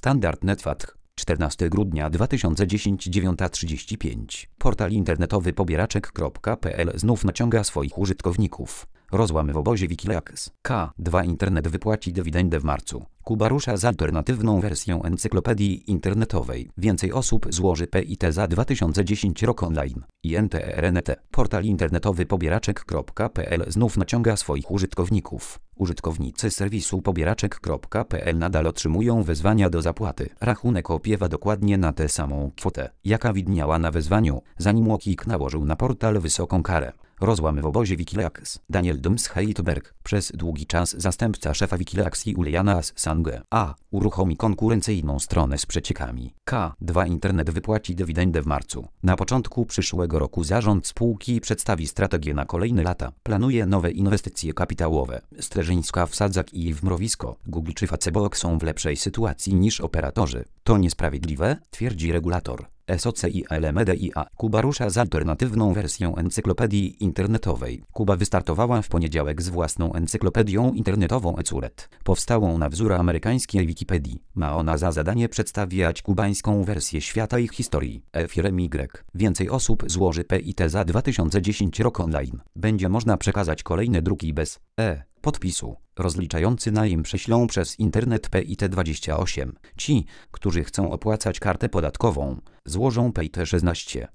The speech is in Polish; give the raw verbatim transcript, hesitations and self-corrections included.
Standard Netfatch, czternastego grudnia dwa tysiące dziesiątego, dziewiąta trzydzieści pięć. Portal internetowy pobieraczek kropka pe el znów naciąga swoich użytkowników. Rozłam w obozie Wikileaks. K dwa Internet wypłaci dywidendę w marcu. Kuba rusza z alternatywną wersją encyklopedii internetowej. Więcej osób złoży P I T za dwa tysiące dziesiąty rok online. I N T R N T. Portal internetowy pobieraczek kropka pe el znów naciąga swoich użytkowników. Użytkownicy serwisu pobieraczek kropka pe el nadal otrzymują wezwania do zapłaty. Rachunek opiewa dokładnie na tę samą kwotę, jaka widniała na wezwaniu, zanim Łokik nałożył na portal wysoką karę. Rozłam w obozie Wikileaks. Daniel Dumsheitberg, przez długi czas zastępca szefa Wikileaks Juliana Assange, A. uruchomi konkurencyjną stronę z przeciekami. K dwa Internet wypłaci dywidendę w marcu. Na początku przyszłego roku zarząd spółki przedstawi strategię na kolejne lata. Planuje nowe inwestycje kapitałowe. Strzeżyńska w Sadzak i w Mrowisko. Google czy Facebook są w lepszej sytuacji niż operatorzy. To niesprawiedliwe, twierdzi regulator. S O C I L M D I A. Kuba rusza z alternatywną wersją encyklopedii internetowej. Kuba wystartowała w poniedziałek z własną encyklopedią internetową eCuret, powstałą na wzór amerykańskiej Wikipedii. Ma ona za zadanie przedstawiać kubańską wersję świata i historii. F jeden Y. Więcej osób złoży P I T za dwa tysiące dziesiąty rok online. Będzie można przekazać kolejne druki bez e podpisu. Rozliczający najem prześlą przez internet P I T dwadzieścia osiem. Ci, którzy chcą opłacać kartę podatkową, złożą P I T szesnaście.